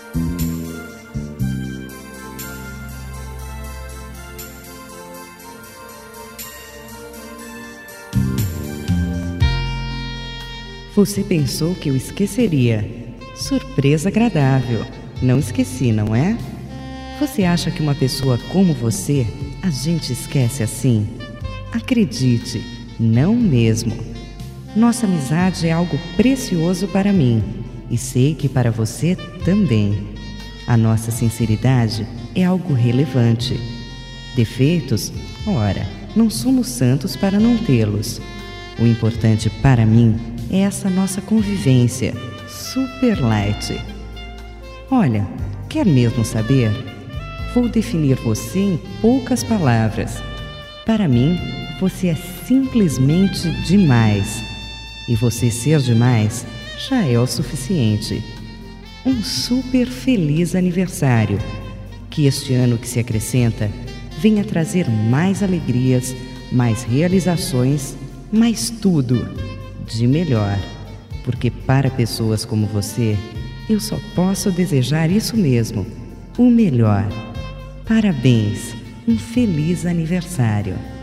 Você pensou que eu esqueceria? Surpresa agradável. Não esqueci, não é? Você acha que uma pessoa como você, a gente esquece assim? Acredite, não mesmo. Nossa amizade é algo precioso para mim e sei que para você também. A nossa sinceridade é algo relevante. Defeitos? Ora, não somos santos para não tê-los. O importante para mim é essa nossa convivência super light. Olha, quer mesmo saber? Vou definir você em poucas palavras. Para mim, você é simplesmente demais. E você ser demais já é o suficiente. Um super feliz aniversário. Que este ano que se acrescenta venha trazer mais alegrias, mais realizações, mais tudo de melhor. Porque para pessoas como você, eu só posso desejar isso mesmo, o melhor. Parabéns, um feliz aniversário.